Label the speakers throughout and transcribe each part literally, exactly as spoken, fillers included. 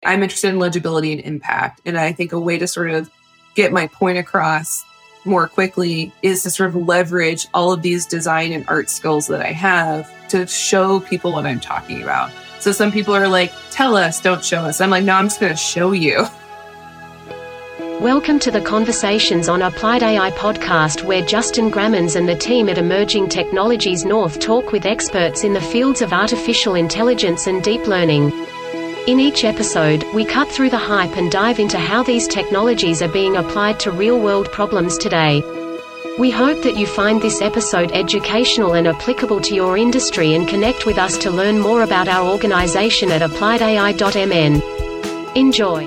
Speaker 1: I'm interested in legibility and impact. And I think a way to sort of get my point across more quickly is to sort of leverage all of these design and art skills that I have to show people what I'm talking about. So some people are like, tell us, don't show us. I'm like, no, I'm just going to show you.
Speaker 2: Welcome to the Conversations on Applied A I podcast, where Justin Grammans and the team at Emerging Technologies North talk with experts in the fields of artificial intelligence and deep learning. In each episode, we cut through the hype and dive into how these technologies are being applied to real-world problems today. We hope that you find this episode educational and applicable to your industry, and connect with us to learn more about our organization at applied A I dot M N. Enjoy.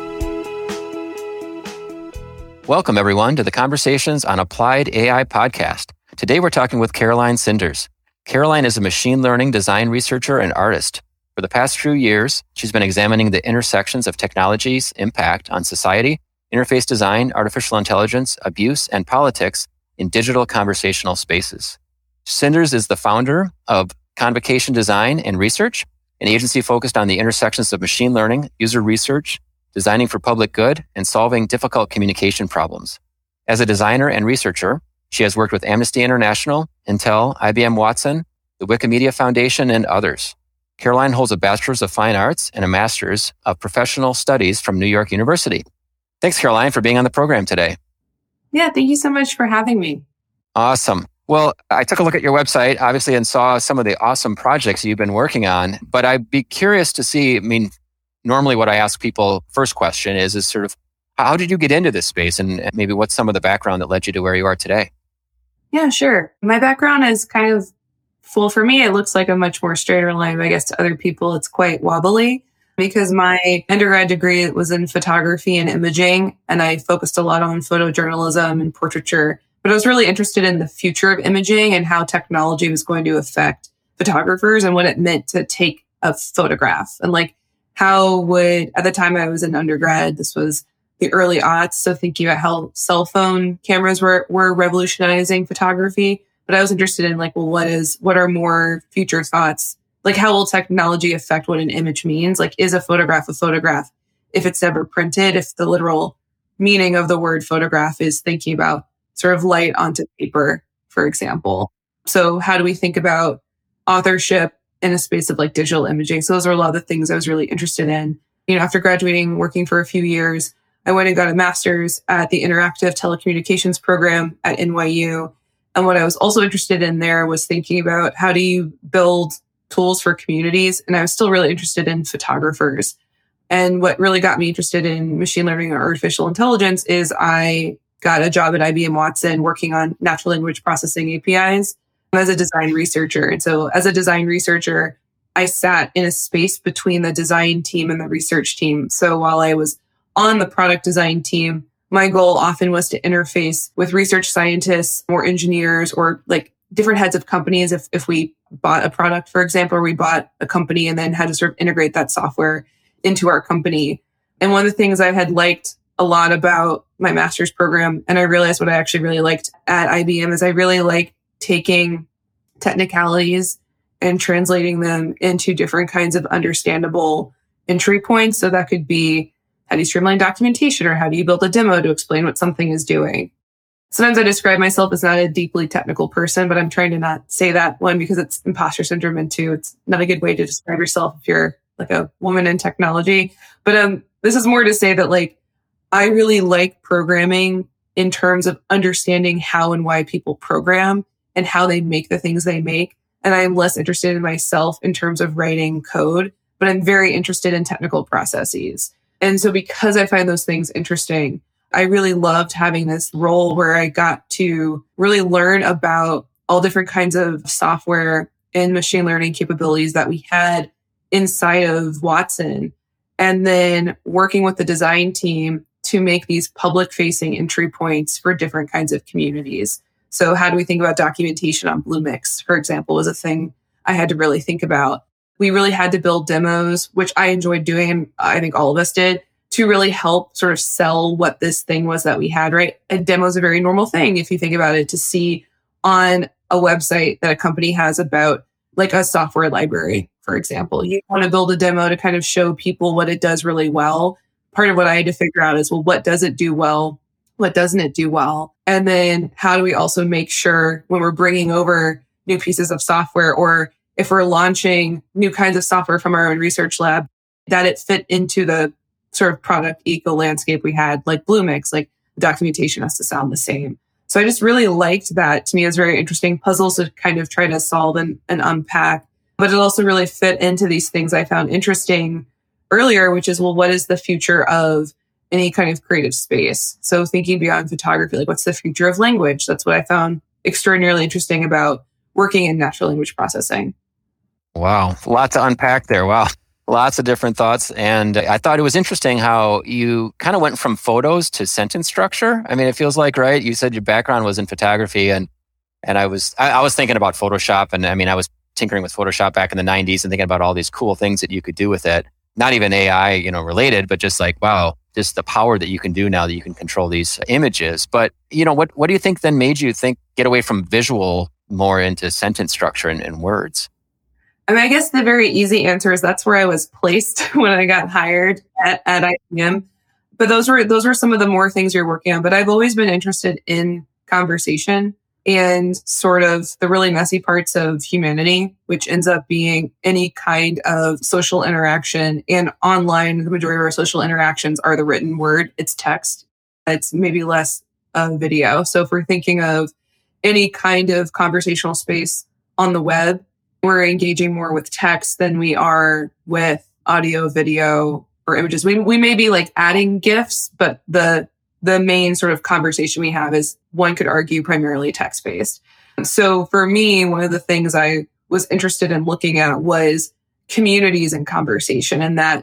Speaker 3: Welcome, everyone, to the Conversations on Applied A I podcast. Today, we're talking with Caroline Sinders. Caroline is a machine learning design researcher and artist. For the past few years, she's been examining the intersections of technology's impact on society, interface design, artificial intelligence, abuse, and politics in digital conversational spaces. Sinders is the founder of Convocation Design and Research, an agency focused on the intersections of machine learning, user research, designing for public good, and solving difficult communication problems. As a designer and researcher, she has worked with Amnesty International, Intel, I B M Watson, the Wikimedia Foundation, and others. Caroline holds a Bachelor's of Fine Arts and a Master's of Professional Studies from New York University. Thanks, Caroline, for being on the program today.
Speaker 1: Yeah, thank you so much for having me.
Speaker 3: Awesome. Well, I took a look at your website, obviously, and saw some of the awesome projects you've been working on. But I'd be curious to see, I mean, normally what I ask people, first question is, is sort of, how did you get into this space? And maybe what's some of the background that led you to where you are today?
Speaker 1: Yeah, sure. My background is kind of full. For me, it looks like a much more straighter line. I guess to other people, it's quite wobbly because my undergrad degree was in photography and imaging, and I focused a lot on photojournalism and portraiture. But I was really interested in the future of imaging and how technology was going to affect photographers and what it meant to take a photograph. And like, how would, at the time I was an undergrad, this was the early aughts, so thinking about how cell phone cameras were, were revolutionizing photography. But I was interested in like, well, what is, what are more future thoughts? Like, how will technology affect what an image means? Like, is a photograph a photograph if it's never printed? If the literal meaning of the word photograph is thinking about sort of light onto paper, for example. So how do we think about authorship in a space of like digital imaging? So those are a lot of the things I was really interested in. You know, after graduating, working for a few years, I went and got a master's at the Interactive Telecommunications program at N Y U. And what I was also interested in there was thinking about how do you build tools for communities? And I was still really interested in photographers. And what really got me interested in machine learning or artificial intelligence is I got a job at I B M Watson working on natural language processing A P Is as a design researcher. And so as a design researcher, I sat in a space between the design team and the research team. So while I was on the product design team, my goal often was to interface with research scientists or engineers or like different heads of companies. If, if we bought a product, for example, or we bought a company and then had to sort of integrate that software into our company. And one of the things I had liked a lot about my master's program, and I realized what I actually really liked at I B M, is I really like taking technicalities and translating them into different kinds of understandable entry points. So that could be, how do you streamline documentation, or how do you build a demo to explain what something is doing? Sometimes I describe myself as not a deeply technical person, but I'm trying to not say that, one, because it's imposter syndrome, and two, it's not a good way to describe yourself if you're like a woman in technology. But um, this is more to say that like, I really like programming in terms of understanding how and why people program and how they make the things they make. And I'm less interested in myself in terms of writing code, but I'm very interested in technical processes. And so because I find those things interesting, I really loved having this role where I got to really learn about all different kinds of software and machine learning capabilities that we had inside of Watson. And then working with the design team to make these public-facing entry points for different kinds of communities. So how do we think about documentation on Bluemix, for example, was a thing I had to really think about. We really had to build demos, which I enjoyed doing, and I think all of us did, to really help sort of sell what this thing was that we had, right? A demo is a very normal thing, if you think about it, to see on a website that a company has about like a software library. for example. You want to build a demo to kind of show people what it does really well. Part of what I had to figure out is, well, what does it do well? What doesn't it do well? And then how do we also make sure when we're bringing over new pieces of software, or if we're launching new kinds of software from our own research lab, that it fit into the sort of product eco landscape we had, like Bluemix, like documentation has to sound the same. So I just really liked that. To me, it was very interesting puzzles to kind of try to solve and, and unpack. But it also really fit into these things I found interesting earlier, which is, well, what is the future of any kind of creative space? So thinking beyond photography, like what's the future of language? That's what I found extraordinarily interesting about working in natural language processing.
Speaker 3: Wow. A lot to unpack there. Wow. Lots of different thoughts. And I thought it was interesting how you kind of went from photos to sentence structure. I mean, it feels like, right? You said your background was in photography, and and I was I, I was thinking about Photoshop. And I mean, I was tinkering with Photoshop back in the nineties and thinking about all these cool things that you could do with it. Not even A I, you know, related, but just like, wow, just the power that you can do now that you can control these images. But, you know, what, what do you think then made you think, get away from visual more into sentence structure and, and words?
Speaker 1: I mean, I guess the very easy answer is that's where I was placed when I got hired at, at I B M. But those were, those were some of the more things you're working on. But I've always been interested in conversation and sort of the really messy parts of humanity, which ends up being any kind of social interaction. And online, the majority of our social interactions are the written word. It's text. It's maybe less uh, video. So if we're thinking of any kind of conversational space on the web, we're engaging more with text than we are with audio, video, or images. We we may be like adding GIFs, but the the main sort of conversation we have is, one could argue, primarily text-based. So for me, one of the things I was interested in looking at was communities and conversation, and that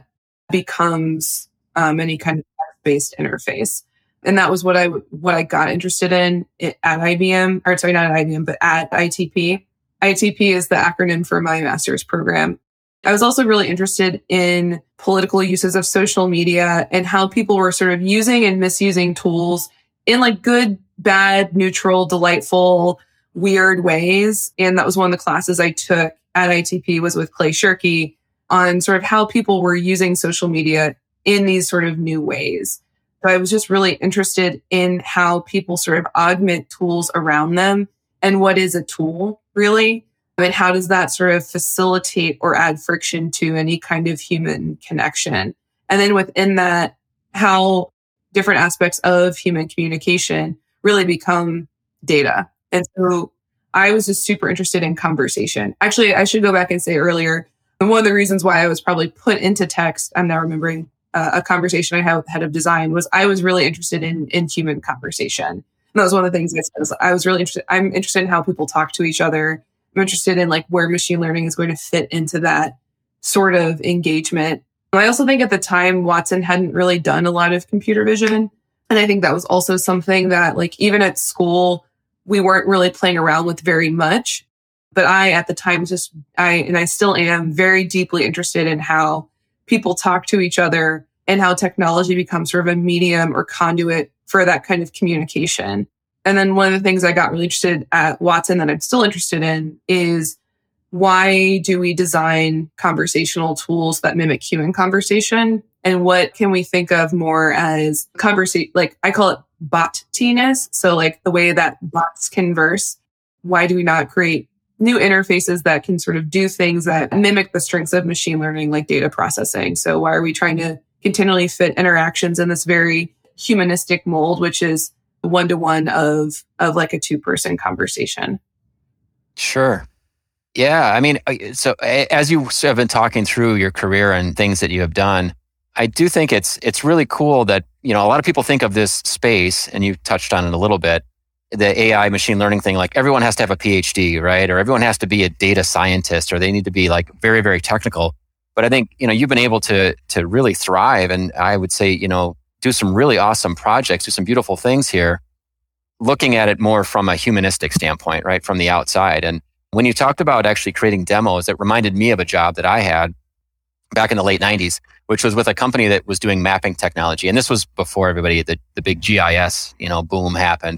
Speaker 1: becomes um, any kind of text-based interface. And that was what I what I got interested in at I B M, or sorry, not at I B M, but at I T P. I T P is the acronym for my master's program. I was also really interested in political uses of social media and how people were sort of using and misusing tools in like good, bad, neutral, delightful, weird ways. And that was one of the classes I took at I T P was with Clay Shirky on sort of how people were using social media in these sort of new ways. So I was just really interested in how people sort of augment tools around them and what is a tool really. I mean, how does that sort of facilitate or add friction to any kind of human connection? And then within that, how different aspects of human communication really become data. And so I was just super interested in conversation. Actually, I should go back and say earlier, and one of the reasons why I was probably put into text, I'm now remembering uh, a conversation I had with head of design, was I was really interested in, in human conversation. And that was one of the things I said. I was really interested. I'm interested in how people talk to each other. I'm interested in like where machine learning is going to fit into that sort of engagement. I also think at the time, Watson hadn't really done a lot of computer vision. And I think that was also something that like even at school, we weren't really playing around with very much. But I, at the time, just, I, and I still am very deeply interested in how people talk to each other and how technology becomes sort of a medium or conduit for that kind of communication. And then one of the things I got really interested at Watson that I'm still interested in is why do we design conversational tools that mimic human conversation? And what can we think of more as conversation, like I call it bot-tiness. So like the way that bots converse. Why do we not create new interfaces that can sort of do things that mimic the strengths of machine learning, like data processing? So why are we trying to continually fit interactions in this very humanistic mold, which is one-to-one of, of like a two-person conversation?
Speaker 3: Sure. Yeah. I mean, so as you have been talking through your career and things that you have done, I do think it's it's really cool that, you know, a lot of people think of this space, and you touched on it a little bit, the A I machine learning thing, like everyone has to have a P H D, right? Or everyone has to be a data scientist, or they need to be like very, very technical. But I think, you know, you've been able to to really thrive, and I would say, you know, do some really awesome projects, do some beautiful things here, looking at it more from a humanistic standpoint, right? From the outside. And when you talked about actually creating demos, it reminded me of a job that I had back in the late nineties, which was with a company that was doing mapping technology. And this was before everybody, the, the big G I S, you know, boom happened.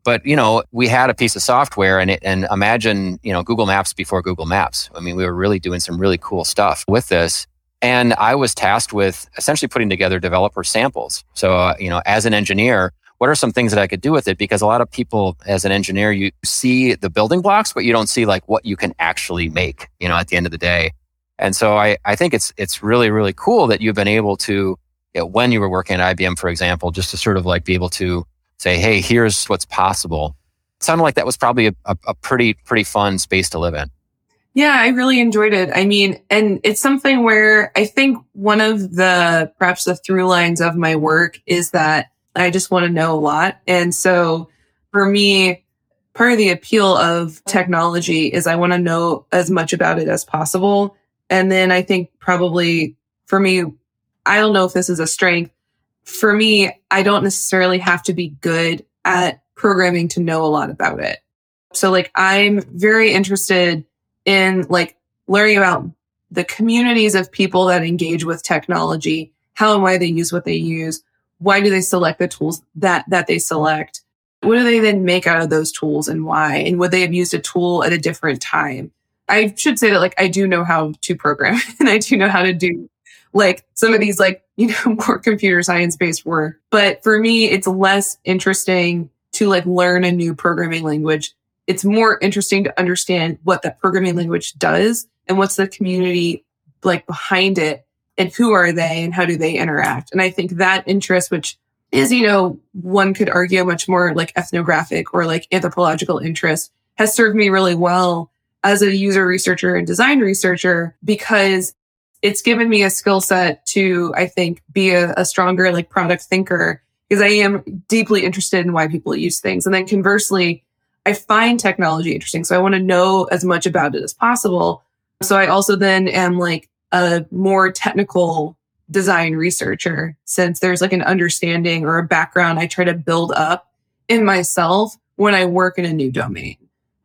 Speaker 3: But, you know, we had a piece of software and it, and imagine, you know, Google Maps before Google Maps. I mean, we were really doing some really cool stuff with this. And I was tasked with essentially putting together developer samples. So, uh, you know, as an engineer, what are some things that I could do with it? Because a lot of people, as an engineer, you see the building blocks, but you don't see like what you can actually make, you know, at the end of the day. And so I, I think it's it's really, really cool that you've been able to, you know, when you were working at I B M, for example, just to sort of like be able to say, hey, here's what's possible. It sounded like that was probably a, a, a pretty, pretty fun space to live in.
Speaker 1: Yeah, I really enjoyed it. I mean, and it's something where I think one of the, perhaps the through lines of my work is that I just want to know a lot. And so for me, part of the appeal of technology is I want to know as much about it as possible. And then I think probably for me, I don't know if this is a strength. For me, I don't necessarily have to be good at programming to know a lot about it. So like, I'm very interested in like learning about the communities of people that engage with technology, how and why they use what they use. Why do they select the tools that, that they select? What do they then make out of those tools and why? And would they have used a tool at a different time? I should say that like, I do know how to program and I do know how to do like some of these like, you know, more computer science based work. But for me, it's less interesting to like learn a new programming language. It's more interesting to understand what that programming language does and what's the community like behind it and who are they and how do they interact. And I think that interest, which is, you know, one could argue much more like ethnographic or like anthropological interest, has served me really well as a user researcher and design researcher because it's given me a skill set to, I think, be a, a stronger like product thinker because I am deeply interested in why people use things. And then conversely, I find technology interesting. So I want to know as much about it as possible. So I also then am like a more technical design researcher since there's like an understanding or a background I try to build up in myself when I work in a new domain.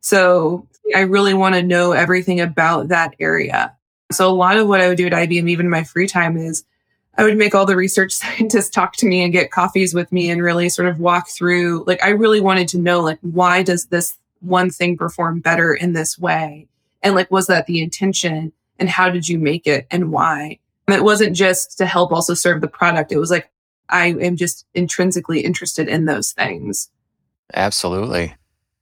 Speaker 1: So I really want to know everything about that area. So a lot of what I would do at I B M, even in my free time, is I would make all the research scientists talk to me and get coffees with me and really sort of walk through, like, I really wanted to know, like, why does this one thing perform better in this way? And like, was that the intention? And how did you make it and why? And it wasn't just to help also serve the product. It was like, I am just intrinsically interested in those things.
Speaker 3: Absolutely.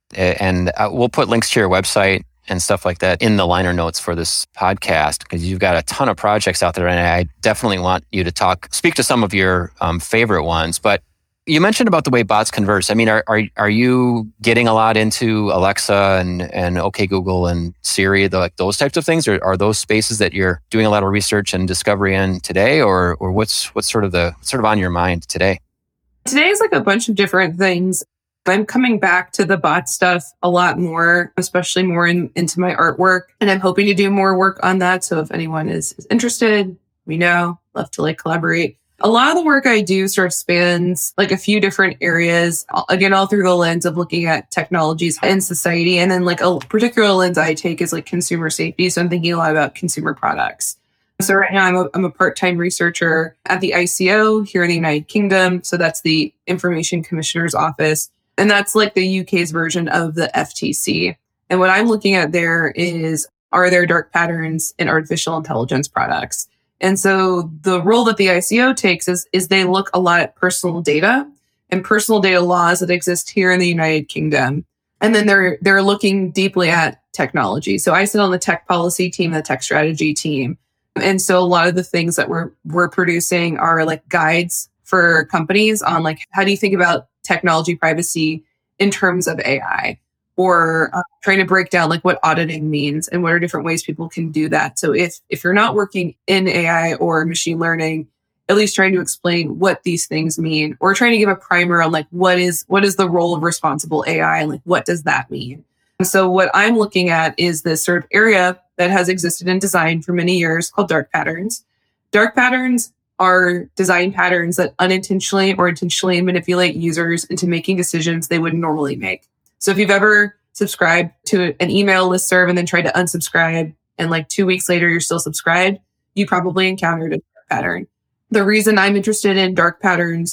Speaker 3: And uh, we'll put links to your website and stuff like that in the liner notes for this podcast because you've got a ton of projects out there, and I definitely want you to talk, speak to some of your um, favorite ones. But you mentioned about the way bots converse. I mean, are are are you getting a lot into Alexa and and OK Google and Siri, the, like those types of things, or are those spaces that you're doing a lot of research and discovery in today, or or what's what's sort of the sort of on your mind today?
Speaker 1: Today is like a bunch of different things. I'm coming back to the bot stuff a lot more, especially more in, into my artwork. And I'm hoping to do more work on that. So if anyone is, is interested, we know, love to like collaborate. A lot of the work I do sort of spans like a few different areas, again, all through the lens of looking at technologies and society. And then like a particular lens I take is like consumer safety. So I'm thinking a lot about consumer products. So right now I'm a, I'm a part-time researcher at the I C O here in the United Kingdom. So that's the Information Commissioner's Office. And that's like the U K's version of the F T C. And what I'm looking at there is, are there dark patterns in artificial intelligence products? And so the role that the I C O takes is, is they look a lot at personal data and personal data laws that exist here in the United Kingdom. And then they're they're looking deeply at technology. So I sit on the tech policy team, the tech strategy team. And so a lot of the things that we're we're producing are like guides for companies on like, how do you think about technology privacy in terms of A I, or uh, trying to break down like what auditing means and what are different ways people can do that. So if if you're not working in A I or machine learning, at least trying to explain what these things mean, or trying to give a primer on like what is what is the role of responsible A I and like what does that mean. And so what I'm looking at is this sort of area that has existed in design for many years called dark patterns. Dark patterns are design patterns that unintentionally or intentionally manipulate users into making decisions they would normally make. So if you've ever subscribed to an email listserv and then tried to unsubscribe, and like two weeks later you're still subscribed, you probably encountered a dark pattern. The reason I'm interested in dark patterns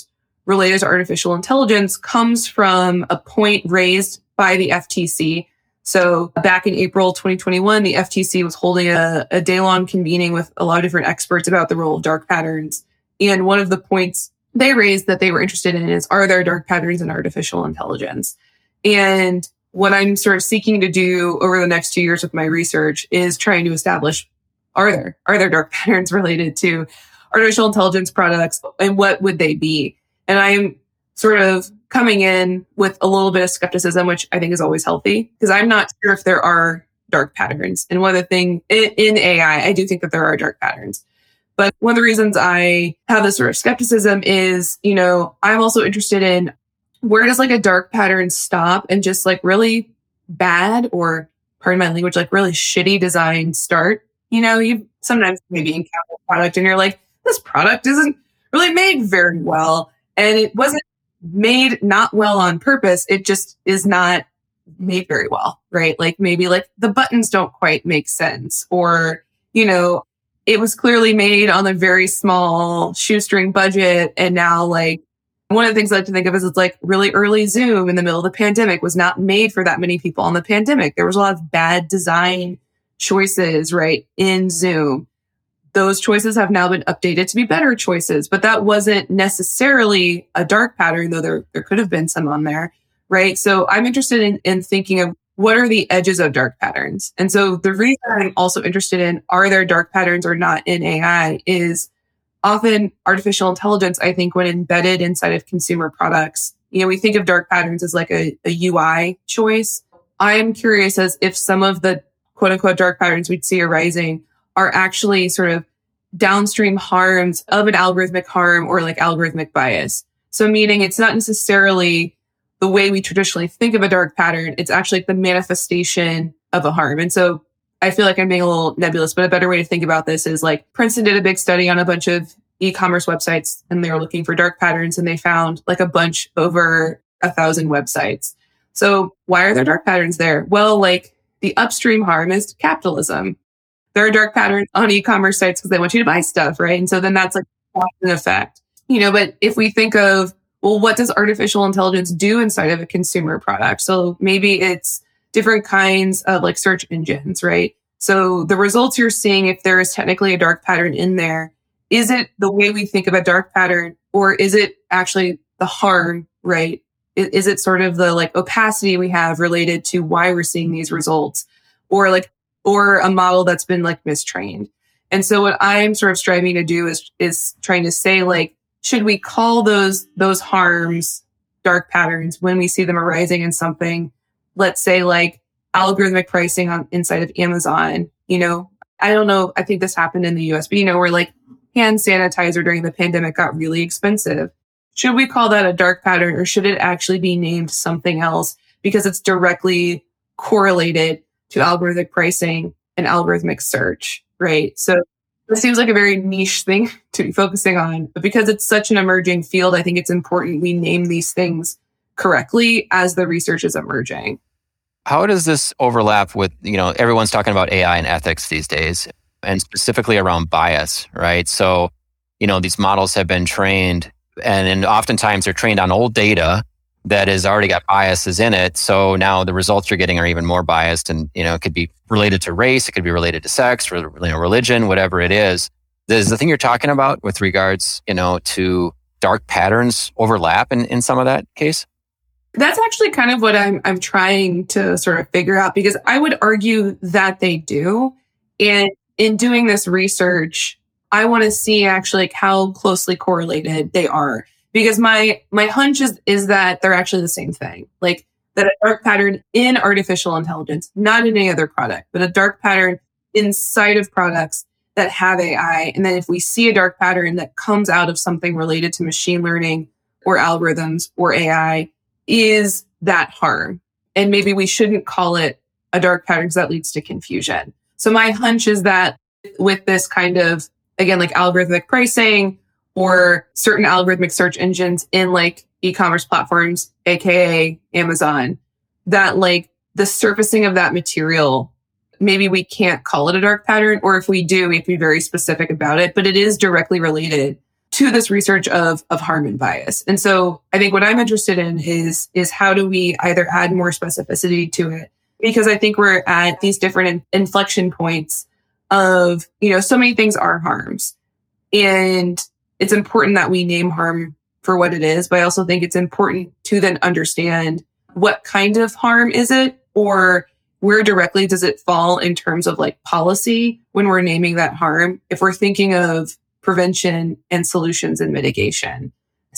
Speaker 1: related to artificial intelligence comes from a point raised by the F T C. So back in April twenty twenty-one, the F T C was holding a, a day-long convening with a lot of different experts about the role of dark patterns. And one of the points they raised that they were interested in is, are there dark patterns in artificial intelligence? And what I'm sort of seeking to do over the next two years with my research is trying to establish, are there, are there dark patterns related to artificial intelligence products, and what would they be? And I'm sort of coming in with a little bit of skepticism, which I think is always healthy, because I'm not sure if there are dark patterns. And one of the things in, in A I, I do think that there are dark patterns. But one of the reasons I have this sort of skepticism is, you know, I'm also interested in, where does like a dark pattern stop and just like really bad, or pardon my language, like really shitty design start? You know, you sometimes maybe encounter a product and you're like, this product isn't really made very well. And it wasn't made not well on purpose. It just is not made very well, right? Like maybe like the buttons don't quite make sense, or, you know, it was clearly made on a very small shoestring budget. And now like, one of the things I like to think of is it's like really early Zoom in the middle of the pandemic was not made for that many people on the pandemic. There was a lot of bad design choices, right, in Zoom. Those choices have now been updated to be better choices, but that wasn't necessarily a dark pattern, though there, there could have been some on there, right? So I'm interested in, in thinking of, what are the edges of dark patterns? And so the reason I'm also interested in, are there dark patterns or not in A I, is often artificial intelligence, I think, when embedded inside of consumer products, you know, we think of dark patterns as like a, a U I choice. I'm curious as if some of the quote unquote dark patterns we'd see arising are actually sort of downstream harms of an algorithmic harm or like algorithmic bias. So meaning it's not necessarily the way we traditionally think of a dark pattern. It's actually like the manifestation of a harm. And so I feel like I'm being a little nebulous, but a better way to think about this is like Princeton did a big study on a bunch of e-commerce websites, and they were looking for dark patterns, and they found like a bunch over a thousand websites. So why are there dark patterns there? Well, like the upstream harm is capitalism. There are dark patterns on e-commerce sites because they want you to buy stuff, right? And so then that's like an effect, you know, but if we think of, well, what does artificial intelligence do inside of a consumer product? So maybe it's different kinds of like search engines, right? So the results you're seeing, if there is technically a dark pattern in there, is it the way we think of a dark pattern, or is it actually the harm, right? Is, is it sort of the like opacity we have related to why we're seeing these results, or like, or a model that's been like mistrained? And so what I'm sort of striving to do is, is trying to say like, should we call those, those harms dark patterns when we see them arising in something? Let's say like algorithmic pricing on inside of Amazon, you know, I don't know. I think this happened in the U S, but you know, where like hand sanitizer during the pandemic got really expensive. Should we call that a dark pattern, or should it actually be named something else because it's directly correlated to algorithmic pricing and algorithmic search, right? So it seems like a very niche thing to be focusing on, but because it's such an emerging field, I think it's important we name these things correctly as the research is emerging.
Speaker 3: How does this overlap with, you know, everyone's talking about A I and ethics these days, and specifically around bias, right? So, you know, these models have been trained, and, and oftentimes they're trained on old data that has already got biases in it. So now the results you're getting are even more biased, and, you know, it could be related to race, it could be related to sex, or, you know, religion, whatever it is. Does the thing you're talking about with regards, you know, to dark patterns overlap in, in some of that case?
Speaker 1: That's actually kind of what I'm I'm trying to sort of figure out, because I would argue that they do. And in doing this research, I want to see actually like how closely correlated they are. Because my my hunch is, is that they're actually the same thing. Like that a dark pattern in artificial intelligence, not in any other product, but a dark pattern inside of products that have A I. And then if we see a dark pattern that comes out of something related to machine learning or algorithms or A I, is that harm. And maybe we shouldn't call it a dark pattern because that leads to confusion. So my hunch is that with this kind of, again, like algorithmic pricing or certain algorithmic search engines in like e-commerce platforms, A K A Amazon, that like the surfacing of that material, maybe we can't call it a dark pattern, or if we do, we have to be very specific about it, but it is directly related to this research of, of harm and bias. And so I think what I'm interested in is, is how do we either add more specificity to it? Because I think we're at these different in- inflection points of, you know, so many things are harms. And it's important that we name harm for what it is, but I also think it's important to then understand what kind of harm is it, or where directly does it fall in terms of like policy when we're naming that harm, if we're thinking of prevention and solutions and mitigation.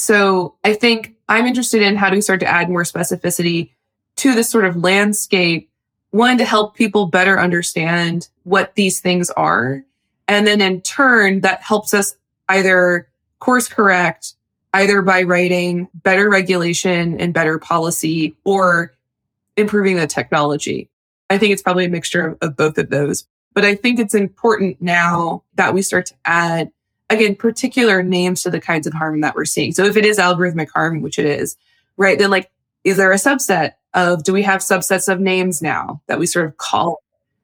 Speaker 1: So I think I'm interested in how do we start to add more specificity to this sort of landscape, one, to help people better understand what these things are. And then in turn, that helps us either course correct, either by writing better regulation and better policy or improving the technology. I think it's probably a mixture of, of both of those. But I think it's important now that we start to add, again, particular names to the kinds of harm that we're seeing. So if it is algorithmic harm, which it is, right, then like, is there a subset of, do we have subsets of names now that we sort of call?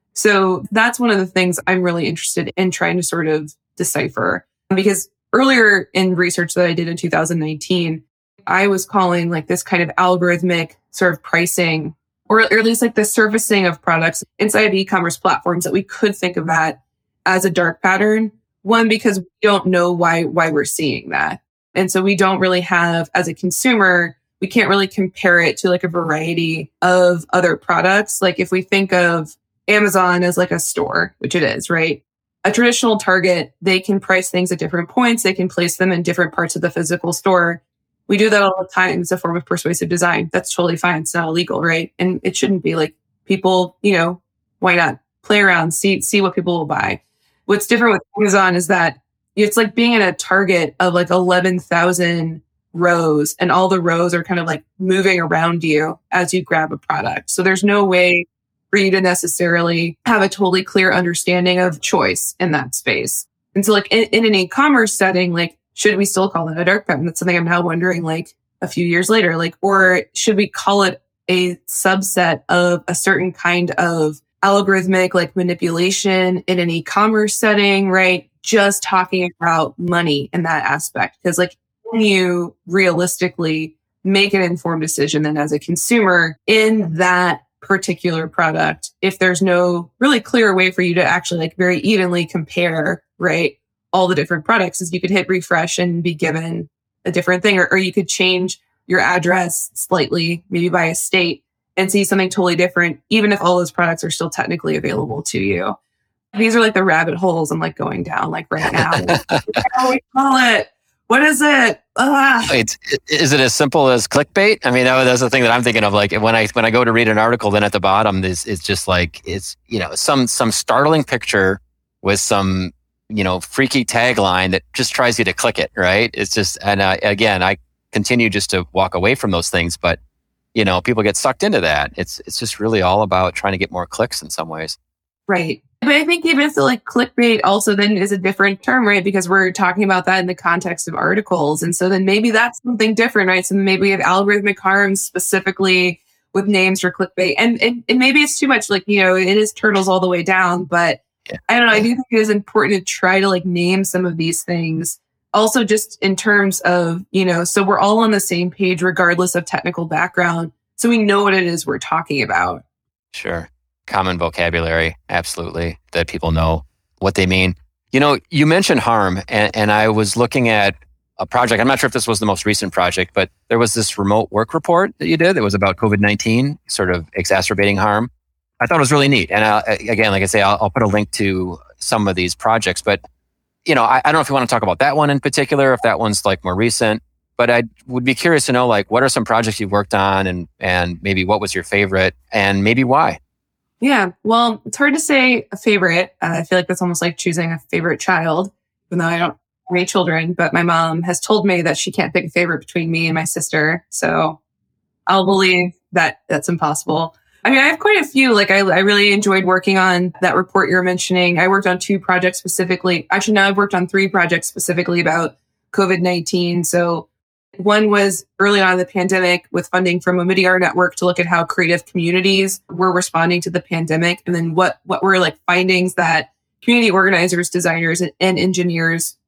Speaker 1: So that's one of the things I'm really interested in trying to sort of decipher. Because earlier in research that I did in two thousand nineteen, I was calling like this kind of algorithmic sort of pricing, or at least like the surfacing of products inside of e-commerce platforms, that we could think of that as a dark pattern. One, because we don't know why, why we're seeing that. And so we don't really have, as a consumer, we can't really compare it to like a variety of other products. Like if we think of Amazon as like a store, which it is, right? A traditional Target, they can price things at different points. They can place them in different parts of the physical store. We do that all the time. It's a form of persuasive design. That's totally fine. It's not illegal, right? And it shouldn't be. Like people, you know, why not play around, see, see what people will buy. What's different with Amazon is that it's like being in a Target of like eleven thousand rows, and all the rows are kind of like moving around you as you grab a product. So there's no way for you to necessarily have a totally clear understanding of choice in that space. And so like in, in an e-commerce setting, like, should we still call it a dark pattern? That's something I'm now wondering like a few years later, like, or should we call it a subset of a certain kind of algorithmic like manipulation in an e-commerce setting, right? Just talking about money in that aspect. Because like, can you realistically make an informed decision then as a consumer in that particular product if there's no really clear way for you to actually like very evenly compare, right, all the different products? Is you could hit refresh and be given a different thing, or, or you could change your address slightly, maybe by a state, and see something totally different, even if all those products are still technically available to you. These are like the rabbit holes I'm like going down like right now. How do we call it? What is it? Ah.
Speaker 3: Wait, is it as simple as clickbait? I mean, that, that's the thing that I'm thinking of. Like when I when I go to read an article, then at the bottom is it's just like it's you know some some startling picture with some you know freaky tagline that just tries you to click it. Right? It's just and uh, again, I continue just to walk away from those things, but you know people get sucked into that. It's it's just really all about trying to get more clicks in some ways.
Speaker 1: Right. But I think even if the like clickbait also then is a different term, right? Because we're talking about that in the context of articles. And so then maybe that's something different, right? So maybe we have algorithmic harm specifically with names for clickbait. And, and, and maybe it's too much, like, you know, it is turtles all the way down. But yeah. I don't know. I do think it is important to try to like name some of these things. Also just in terms of, you know, so we're all on the same page regardless of technical background. So we know what it is we're talking about.
Speaker 3: Sure. Common vocabulary, absolutely, that people know what they mean. You know, you mentioned harm, and, and I was looking at a project. I'm not sure if this was the most recent project, but there was this remote work report that you did that was about COVID nineteen, sort of exacerbating harm. I thought it was really neat. And I, again, like I say, I'll, I'll put a link to some of these projects. But, you know, I, I don't know if you want to talk about that one in particular, if that one's like more recent. But I would be curious to know, like, what are some projects you've worked on, and and maybe what was your favorite, and maybe why?
Speaker 1: Yeah, well, it's hard to say a favorite. Uh, I feel like that's almost like choosing a favorite child, even though I don't have any children. But my mom has told me that she can't pick a favorite between me and my sister. So I'll believe that that's impossible. I mean, I have quite a few. Like, I, I really enjoyed working on that report you're mentioning. I worked on two projects specifically. Actually, now I've worked on three projects specifically about COVID nineteen. So one was early on in the pandemic with funding from Omidyar Network to look at how creative communities were responding to the pandemic. And then what, what were like findings that community organizers, designers, and, and engineers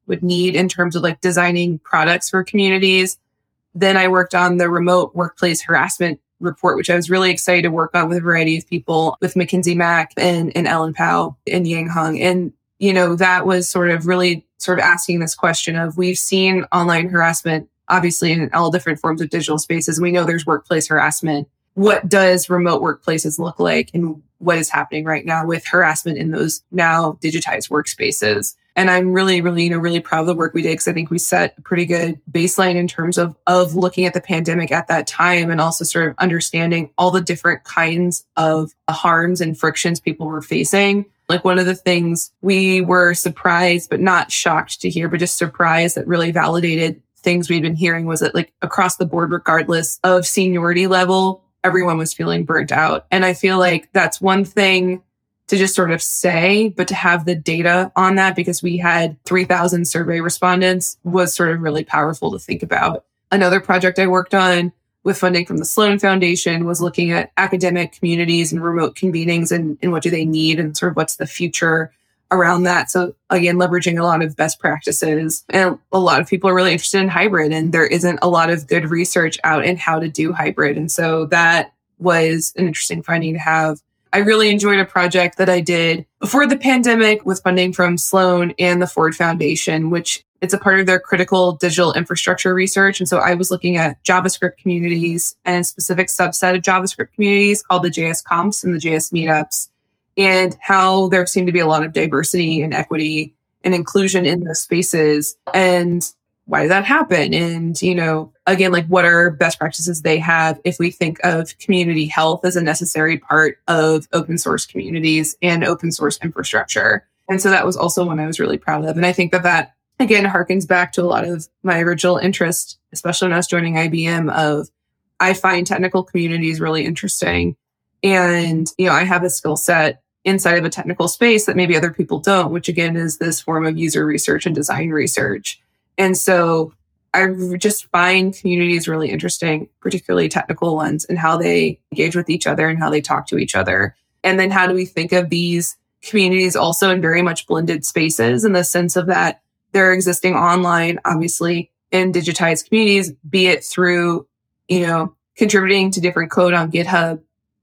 Speaker 1: would need in terms of like designing products for communities. Then I worked on the remote workplace harassment report, which I was really excited to work on with a variety of people, with Mackenzie Mack and, and Ellen Pao and Yang Hung. And, you know, that was sort of really sort of asking this question of, we've seen online harassment, obviously in all different forms of digital spaces. We know there's workplace harassment. What does remote workplaces look like? And what is happening right now with harassment in those now digitized workspaces? And I'm really, really, you know, really proud of the work we did, because I think we set a pretty good baseline in terms of, of looking at the pandemic at that time, and also sort of understanding all the different kinds of harms and frictions people were facing. Like, one of the things we were surprised, but not shocked to hear, but just surprised that really validated things we'd been hearing, was that like across the board, regardless of seniority level, everyone was feeling burnt out. And I feel like that's one thing to just sort of say, but to have the data on that, because we had three thousand survey respondents, was sort of really powerful to think about. Another project I worked on with funding from the Sloan Foundation was looking at academic communities and remote convenings, and, and what do they need, and sort of what's the future around that. So again, leveraging a lot of best practices. And a lot of people are really interested in hybrid, and there isn't a lot of good research out in how to do hybrid. And so that was an interesting finding to have. I really enjoyed a project that I did before the pandemic with funding from Sloan and the Ford Foundation, which it's a part of their critical digital infrastructure research. And so I was looking at JavaScript communities and a specific subset of JavaScript communities called the J S Comps and the J S Meetups, and how there seemed to be a lot of diversity and equity and inclusion in those spaces. And why did that happen? And, you know, again, like, what are best practices they have if we think of community health as a necessary part of open source communities and open source infrastructure? And so that was also one I was really proud of. And I think that that, again, harkens back to a lot of my original interest, especially when I was joining I B M, of I find technical communities really interesting. And, you know, I have a skill set inside of a technical space that maybe other people don't, which again is this form of user research and design research. And so I just find communities really interesting, particularly technical ones, and how they engage with each other and how they talk to each other. And then how do we think of these communities also in very much blended spaces, in the sense of that they're existing online, obviously, in digitized communities, be it through, you know, contributing to different code on GitHub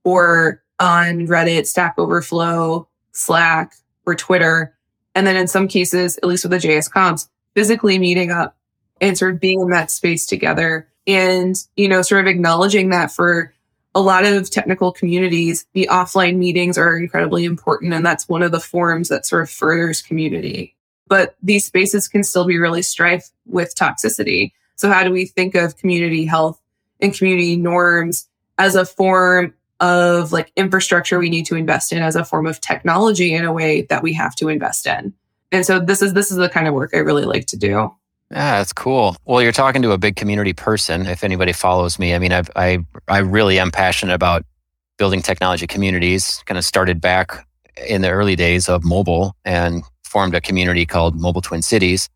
Speaker 1: or on Reddit, Stack Overflow, Slack, or Twitter. And then in some cases, at least with the J S Comps, physically meeting up and sort of being in that space together, and, you know, sort of acknowledging that for a lot of technical communities, the offline meetings are incredibly important. And that's one of the forms that sort of furthers community. But these spaces can still be really strife with toxicity. So how do we think of community health and community norms as a form of like infrastructure we need to invest in, as a form of technology in a way that we have to invest in? And so this is this is the kind of work I really like to do.
Speaker 3: Yeah, that's cool. Well, you're talking to a big community person. If anybody follows me, I mean, I've, I I really am passionate about building technology communities. Kind of started back in the early days of mobile and formed a community called Mobile Twin Cities,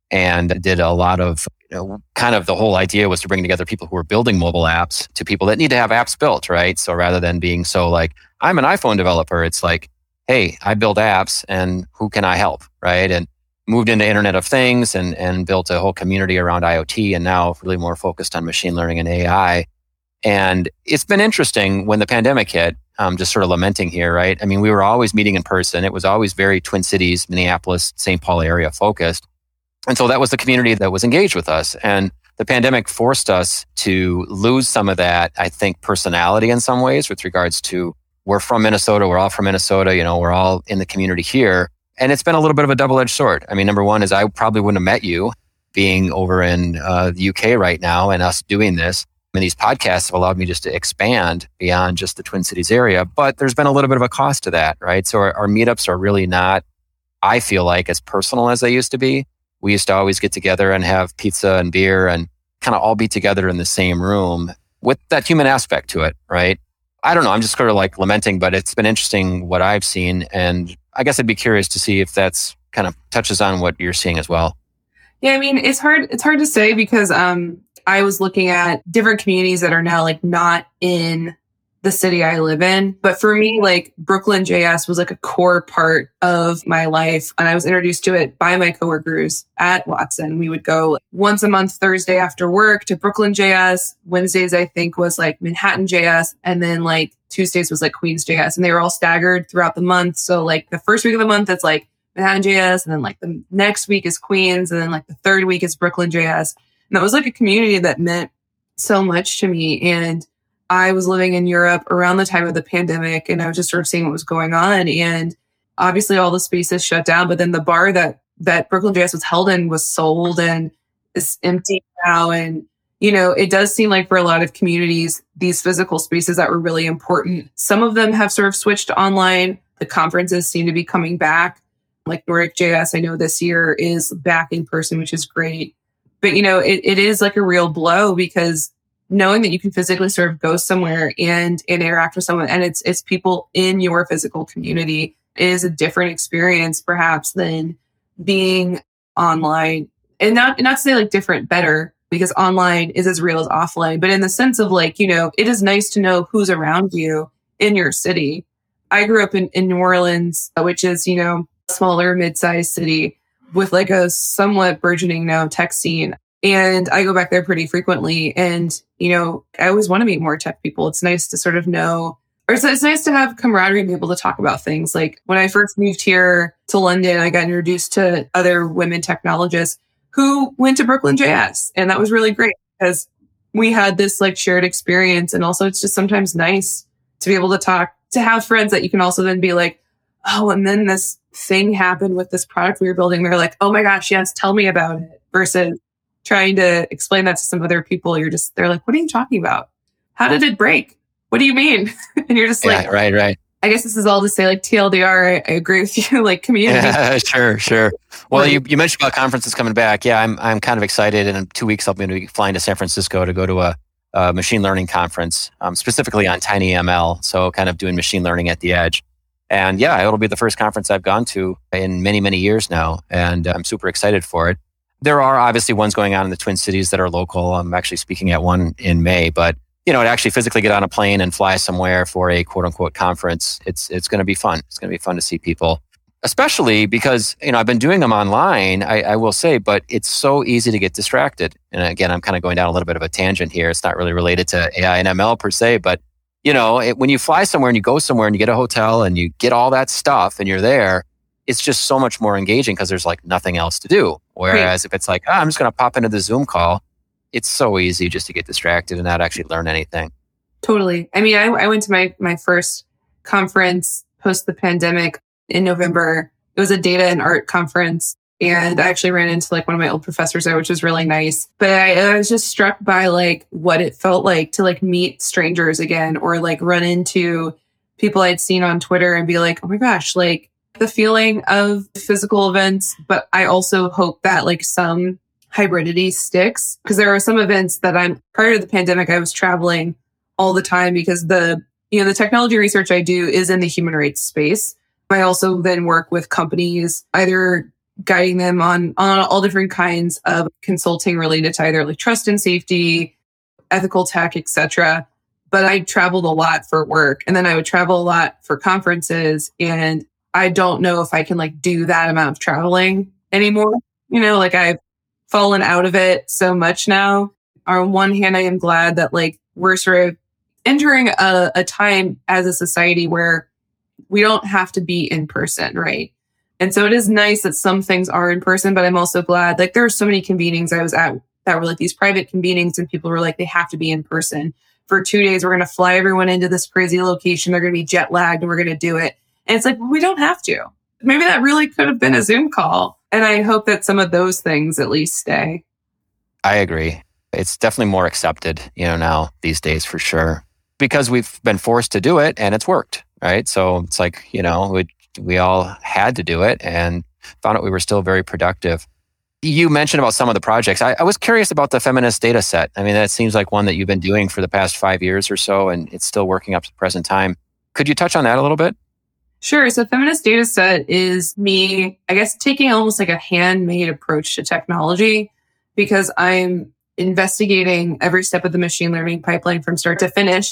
Speaker 3: and did a lot of, you know, kind of the whole idea was to bring together people who were building mobile apps to people that need to have apps built, right? So rather than being so like, I'm an iPhone developer, it's like, hey, I build apps and who can I help, right? And moved into Internet of Things and, and built a whole community around IoT, and now really more focused on machine learning and A I. And it's been interesting when the pandemic hit, um, just sort of lamenting here, right? I mean, we were always meeting in person. It was always very Twin Cities, Minneapolis, Saint Paul area focused. And so that was the community that was engaged with us. And the pandemic forced us to lose some of that, I think, personality in some ways with regards to, we're from Minnesota, we're all from Minnesota, you know, we're all in the community here. And it's been a little bit of a double-edged sword. I mean, number one is I probably wouldn't have met you being over in uh, the U K right now, and us doing this. I mean, these podcasts have allowed me just to expand beyond just the Twin Cities area, but there's been a little bit of a cost to that, right? So our, our meetups are really not, I feel like, as personal as they used to be. We used to always get together and have pizza and beer and kind of all be together in the same room with that human aspect to it, right? I don't know. I'm just sort of like lamenting, but it's been interesting what I've seen. And I guess I'd be curious to see if that's kind of touches on what you're seeing as well.
Speaker 1: Yeah, I mean, it's hard. It's hard to say because um, I was looking at different communities that are now like not in the city I live in. But for me, like Brooklyn J S was like a core part of my life. And I was introduced to it by my coworkers at Watson. We would go once a month, Thursday after work to Brooklyn J S. Wednesdays, I think, was like Manhattan J S. And then like Tuesdays was like Queens J S. And they were all staggered throughout the month. So like the first week of the month, it's like Manhattan J S. And then like the next week is Queens. And then like the third week is Brooklyn J S. And that was like a community that meant so much to me. And I was living in Europe around the time of the pandemic, and I was just sort of seeing what was going on. And obviously all the spaces shut down, but then the bar that, that Brooklyn J S was held in was sold and is empty now. And, you know, it does seem like for a lot of communities, these physical spaces that were really important, some of them have sort of switched to online. The conferences seem to be coming back. Like Nordic J S, I know this year is back in person, which is great. But, you know, it, it is like a real blow because knowing that you can physically sort of go somewhere and, and interact with someone and it's it's people in your physical community is a different experience perhaps than being online. And not, not to say like different, better, because online is as real as offline, but in the sense of like, you know, it is nice to know who's around you in your city. I grew up in, in New Orleans, which is, you know, a smaller mid-sized city with like a somewhat burgeoning now tech scene. And I go back there pretty frequently. And, you know, I always want to meet more tech people. It's nice to sort of know, or it's, it's nice to have camaraderie and be able to talk about things. Like when I first moved here to London, I got introduced to other women technologists who went to Brooklyn J S. And that was really great because we had this like shared experience. And also it's just sometimes nice to be able to talk, to have friends that you can also then be like, oh, and then this thing happened with this product we were building. They're like, oh my gosh, yes, tell me about it. Versus trying to explain that to some other people, you're just, they're like, what are you talking about? How did it break? What do you mean? And you're just
Speaker 3: yeah,
Speaker 1: like,
Speaker 3: right, right.
Speaker 1: I guess this is all to say like T L D R. I, I agree with you, like community.
Speaker 3: Yeah, sure, sure. Well, right. you, you mentioned about conferences coming back. Yeah, I'm I'm kind of excited. And in two weeks, I'm going to be flying to San Francisco to go to a, a machine learning conference, um, specifically on TinyML. So kind of doing machine learning at the edge. And yeah, it'll be the first conference I've gone to in many, many years now. And I'm super excited for it. There are obviously ones going on in the Twin Cities that are local. I'm actually speaking at one in May, but you know, to actually physically get on a plane and fly somewhere for a quote unquote conference, it's it's going to be fun. It's going to be fun to see people, especially because, you know, I've been doing them online, I, I will say, but it's so easy to get distracted. And again, I'm kind of going down a little bit of a tangent here. It's not really related to A I and M L per se, but you know, it, when you fly somewhere and you go somewhere and you get a hotel and you get all that stuff and you're there, it's just so much more engaging because there's like nothing else to do. Whereas if it's like, oh, I'm just going to pop into the Zoom call, it's so easy just to get distracted and not actually learn anything.
Speaker 1: Totally. I mean, I, I went to my, my first conference post the pandemic in November. It was a data and art conference. And I actually ran into like one of my old professors there, which was really nice. But I, I was just struck by like what it felt like to like meet strangers again or like run into people I'd seen on Twitter and be like, oh my gosh, like, the feeling of physical events, but I also hope that like some hybridity sticks because there are some events that I'm prior to the pandemic, I was traveling all the time because the, you know, the technology research I do is in the human rights space. I also then work with companies, either guiding them on, on all different kinds of consulting related to either like trust and safety, ethical tech, et cetera. But I traveled a lot for work and then I would travel a lot for conferences and I don't know if I can like do that amount of traveling anymore. You know, like I've fallen out of it so much now. On one hand, I am glad that like we're sort of entering a, a time as a society where we don't have to be in person, right? And so it is nice that some things are in person, but I'm also glad like there are so many convenings I was at that were like these private convenings and people were like, they have to be in person. For two days, we're going to fly everyone into this crazy location. They're going to be jet lagged and we're going to do it. And it's like, well, we don't have to. Maybe that really could have been a Zoom call. And I hope that some of those things at least stay.
Speaker 3: I agree. It's definitely more accepted, you know, now these days for sure, because we've been forced to do it and it's worked, right? So it's like, you know, we, we all had to do it and found out we were still very productive. You mentioned about some of the projects. I, I was curious about the feminist data set. I mean, that seems like one that you've been doing for the past five years or so, and it's still working up to the present time. Could you touch on that a little bit?
Speaker 1: Sure. So feminist data set is me, I guess, taking almost like a handmade approach to technology because I'm investigating every step of the machine learning pipeline from start to finish.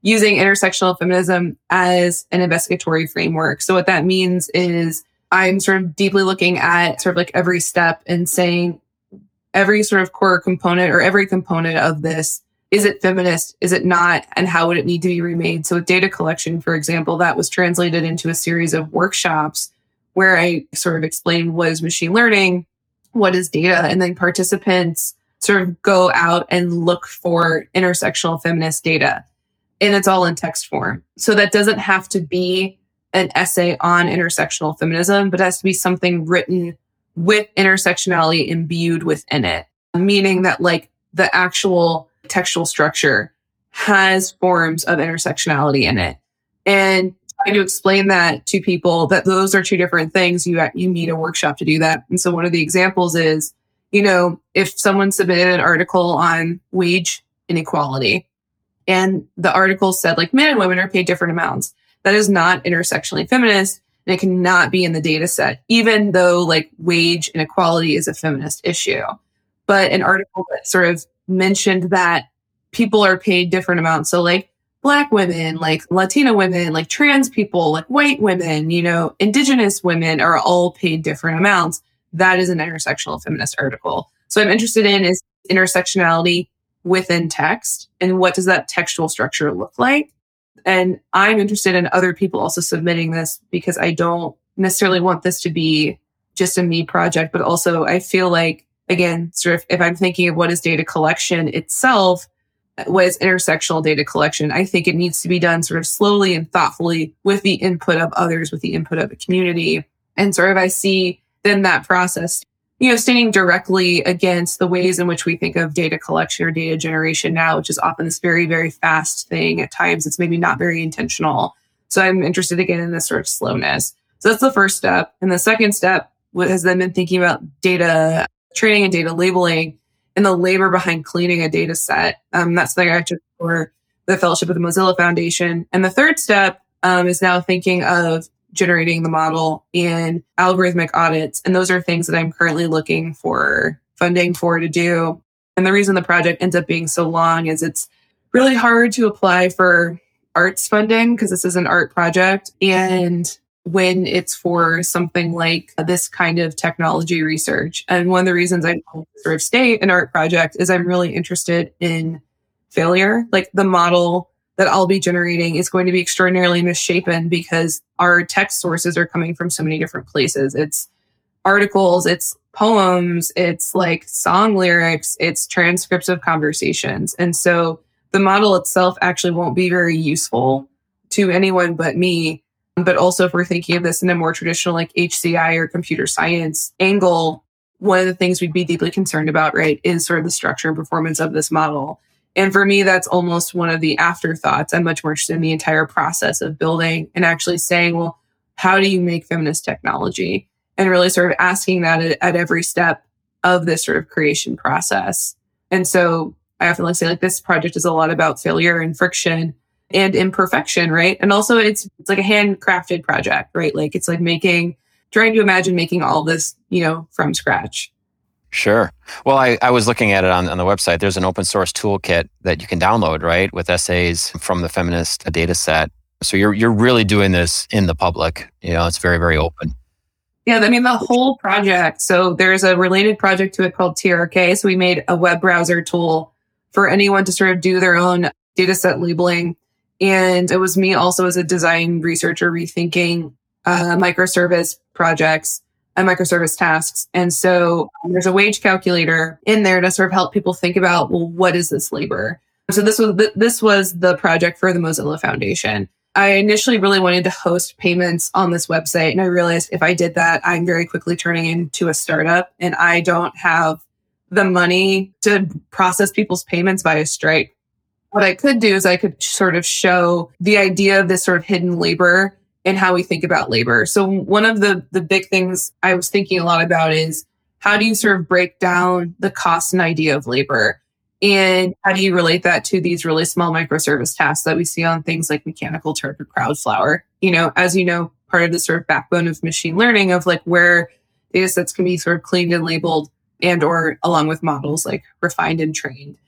Speaker 1: using intersectional feminism as an investigatory framework. So what that means is I'm sort of deeply looking at sort of like every step and saying every sort of core component or every component of this, is it feminist? Is it not? And how would it need to be remade? So with data collection, for example, that was translated into a series of workshops where I sort of explained what is machine learning, what is data, and then participants sort of go out and look for intersectional feminist data. And it's all in text form. So that doesn't have to be an essay on intersectional feminism, but it has to be something written with intersectionality imbued within it, meaning that like the actual textual structure has forms of intersectionality in it. And trying to explain that to people that those are two different things, you you need a workshop to do that. And so one of the examples is, you know, if someone submitted an article on wage inequality and the article said like men and women are paid different amounts, that is not intersectionally feminist and it cannot be in the data set, even though like wage inequality is a feminist issue. But an article that sort of mentioned that people are paid different amounts. So like Black women, like Latina women, like trans people, like white women, you know, indigenous women are all paid different amounts. That is an intersectional feminist article. So I'm interested in is intersectionality within text and what does that textual structure look like? And I'm interested in other people also submitting this because I don't necessarily want this to be just a me project, but also I feel like, again, sort of if I'm thinking of what is data collection itself, what is intersectional data collection, I think it needs to be done sort of slowly and thoughtfully with the input of others, with the input of the community. And sort of I see then that process, you know, standing directly against the ways in which we think of data collection or data generation now, which is often this very, very fast thing. At times, it's maybe not very intentional. So I'm interested again in this sort of slowness. So that's the first step. And the second step has then been thinking about data training and data labeling and the labor behind cleaning a data set. Um, that's the thing I took for the fellowship with the Mozilla Foundation. And the third step um, is now thinking of generating the model and algorithmic audits. And those are things that I'm currently looking for funding for to do. And the reason the project ends up being so long is it's really hard to apply for arts funding because this is an art project. And when it's for something like this kind of technology research. And one of the reasons I sort of stay an art project is I'm really interested in failure. Like the model that I'll be generating is going to be extraordinarily misshapen because our text sources are coming from so many different places. It's articles, it's poems, it's like song lyrics, it's transcripts of conversations. And so the model itself actually won't be very useful to anyone but me. But also if we're thinking of this in a more traditional like H C I or computer science angle, one of the things we'd be deeply concerned about, right, is sort of the structure and performance of this model. And for me, that's almost one of the afterthoughts. I'm much more interested in the entire process of building and actually saying, well, how do you make feminist technology? And really sort of asking that at, at every step of this sort of creation process. And so I often like to say like this project is a lot about failure and friction and imperfection, right? And also it's it's like a handcrafted project, right? Like it's like making, trying to imagine making all this, you know, from scratch.
Speaker 3: Sure. Well, I, I was looking at it on, on the website. There's an open source toolkit that you can download, right? With essays from the feminist data set. So you're you're really doing this in the public. You know, it's very, very open.
Speaker 1: Yeah, I mean, the whole project. So there's a related project to it called T R K. So we made a web browser tool for anyone to sort of do their own data set labeling. And it was me also as a design researcher rethinking uh, microservice projects and microservice tasks. And so um, there's a wage calculator in there to sort of help people think about, well, what is this labor? So this was th- this was the project for the Mozilla Foundation. I initially really wanted to host payments on this website. And I realized if I did that, I'm very quickly turning into a startup and I don't have the money to process people's payments via Stripe. What I could do is I could sort of show the idea of this sort of hidden labor and how we think about labor. So one of the, the big things I was thinking a lot about is how do you sort of break down the cost and idea of labor? And how do you relate that to these really small microservice tasks that we see on things like Mechanical Turk or Crowdflower? You know, as you know, part of the sort of backbone of machine learning of like where data sets can be sort of cleaned and labeled and or along with models like refined and trained.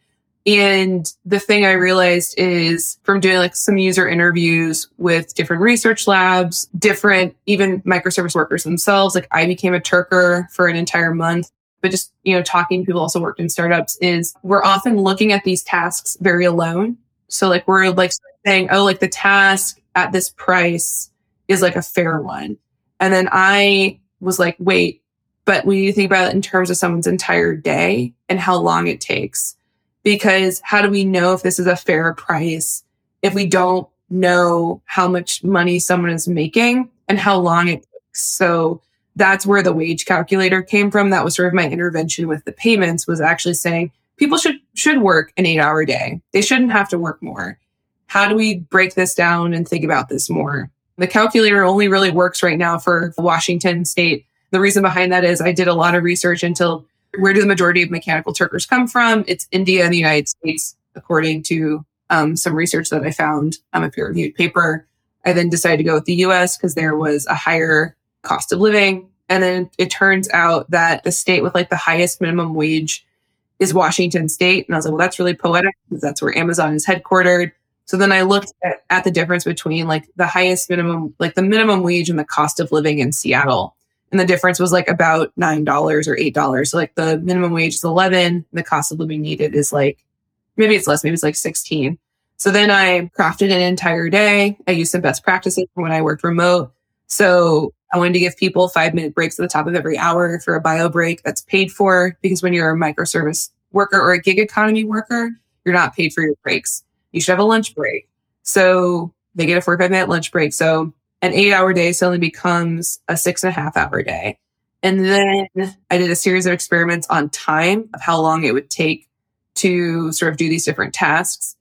Speaker 1: And the thing I realized is from doing like some user interviews with different research labs, different even microservice workers themselves, like I became a Turker for an entire month, but just, you know, talking to people who also worked in startups is we're often looking at these tasks very alone. So like we're like saying, oh, like the task at this price is like a fair one. And then I was like, wait, but we need to think about it in terms of someone's entire day and how long it takes. Because how do we know if this is a fair price if we don't know how much money someone is making and how long it takes? So that's where the wage calculator came from. That was sort of my intervention with the payments, was actually saying people should should work an eight hour day. They shouldn't have to work more. How do we break this down and think about this more? The calculator only really works right now for Washington State. The reason behind that is I did a lot of research into where do the majority of mechanical Turkers come from? It's India and the United States, according to um, some research that I found on a peer-reviewed paper. I then decided to go with the U S because there was a higher cost of living. And then it turns out that the state with like the highest minimum wage is Washington State. And I was like, well, that's really poetic because that's where Amazon is headquartered. So then I looked at, at the difference between like the highest minimum, like the minimum wage and the cost of living in Seattle. And the difference was like about nine dollars or eight dollars. So like the minimum wage is eleven. The cost of living needed is like, maybe it's less, maybe it's like sixteen. So then I crafted an entire day. I used some best practices from when I worked remote. So I wanted to give people five minute breaks at the top of every hour for a bio break that's paid for, because when you're a microservice worker or a gig economy worker, you're not paid for your breaks. You should have a lunch break. So they get a forty-five minute lunch break. So an eight hour day suddenly becomes a six and a half hour day. And then I did a series of experiments on time of how long it would take to sort of do these different tasks.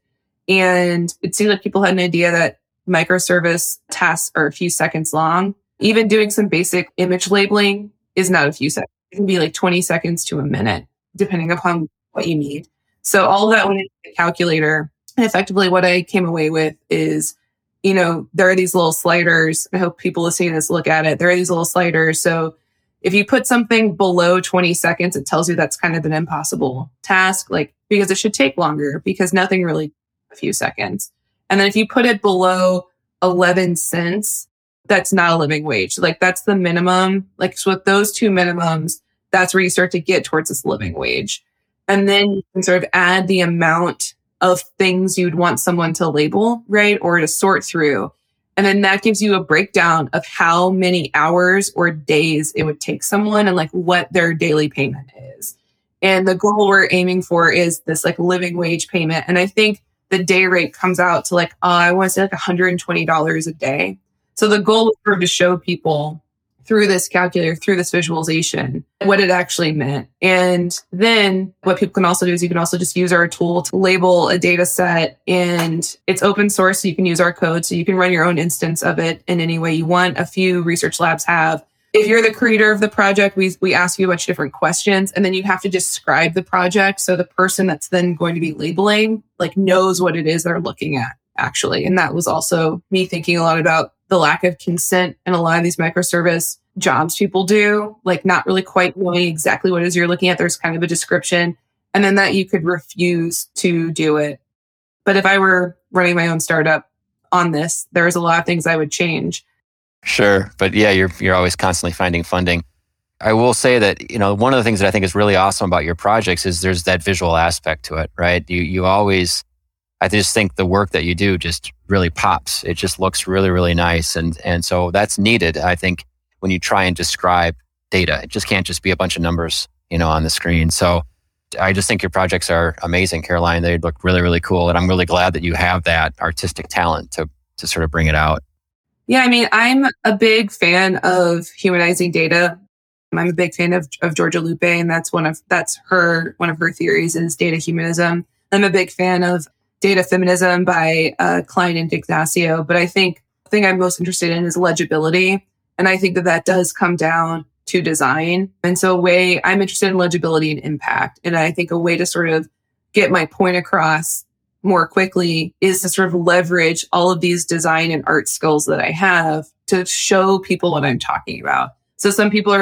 Speaker 1: And it seemed like people had an idea that microservice tasks are a few seconds long. Even doing some basic image labeling is not a few seconds. It can be like twenty seconds to a minute, depending upon what you need. So all of that went into the calculator. And effectively what I came away with is, you know, there are these little sliders. I hope people listening to this look at it. There are these little sliders. So if you put something below twenty seconds, it tells you that's kind of an impossible task, like because it should take longer, because nothing really a few seconds. And then if you put it below eleven cents, that's not a living wage. Like that's the minimum. Like so with those two minimums, that's where you start to get towards this living wage. And then you can sort of add the amount of things you'd want someone to label, right? Or to sort through. And then that gives you a breakdown of how many hours or days it would take someone and like what their daily payment is. And the goal we're aiming for is this like living wage payment. And I think the day rate comes out to like, uh, I want to say like one hundred twenty dollars a day. So the goal was sort of to show people through this calculator, through this visualization, what it actually meant. And then what people can also do is you can also just use our tool to label a data set, and it's open source. So you can use our code. So you can run your own instance of it in any way you want. A few research labs have. If you're the creator of the project, we, we ask you a bunch of different questions, and then you have to describe the project. So the person that's then going to be labeling like knows what it is they're looking at actually. And that was also me thinking a lot about the lack of consent in a lot of these microservice jobs people do, like not really quite knowing exactly what it is you're looking at. There's kind of a description, and then that you could refuse to do it. But if I were running my own startup on this, there's a lot of things I would change.
Speaker 3: Sure. But yeah, you're you're always constantly finding funding. I will say that, you know, one of the things that I think is really awesome about your projects is there's that visual aspect to it, right? You you always, I just think the work that you do just really pops. It just looks really, really nice. And and so that's needed, I think, when you try and describe data. It just can't just be a bunch of numbers, you know, on the screen. So I just think your projects are amazing, Caroline. They look really, really cool. And I'm really glad that you have that artistic talent to to sort of bring it out.
Speaker 1: Yeah, I mean, I'm a big fan of humanizing data. I'm a big fan of, of Georgia Lupe, and that's one of that's her one of her theories is data humanism. I'm a big fan of data feminism by uh, Klein and Ignacio, but I think the thing I'm most interested in is legibility, and I think that that does come down to design. And so, a way I'm interested in legibility and impact, and I think a way to sort of get my point across more quickly is to sort of leverage all of these design and art skills that I have to show people what I'm talking about. So some people are like,